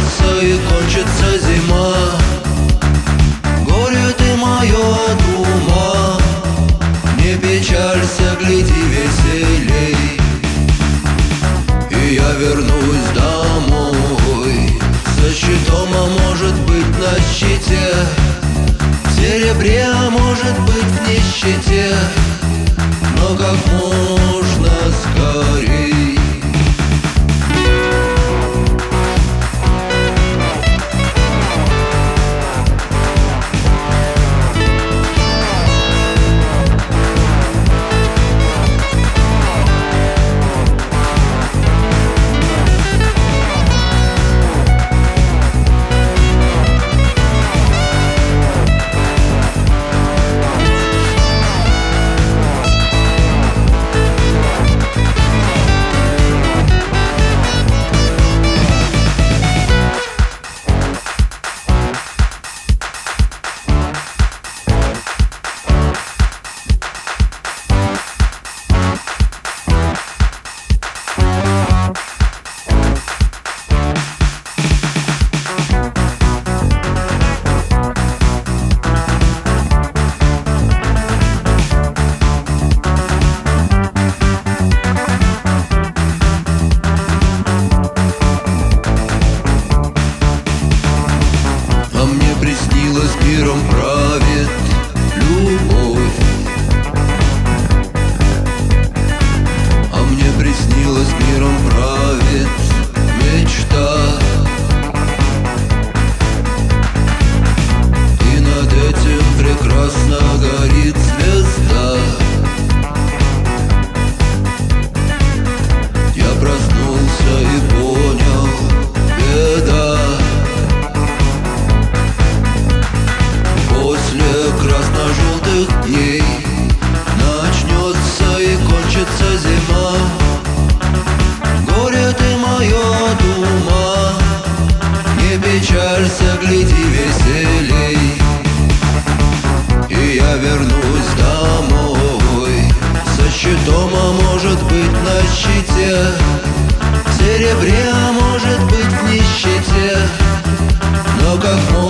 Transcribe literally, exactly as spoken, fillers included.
начнется и кончится зима. Горе ты мое от ума, не печалься, гляди веселей. И я вернусь домой со щитом, а может быть на щите, в серебре, а может быть в нищете, но как можно скорей. Приснилось, миром правит любовь, а мне приснилось, миром правит мечта. И над этим прекрасно горит звезда. Я проснулся и понял, беда. Красно-желтых дней начнется и кончится зима. Горе ты мое от ума, не печалься, гляди веселей. И я вернусь домой со щитом, а может быть на щите, в серебре, а может быть в нищете, но как можно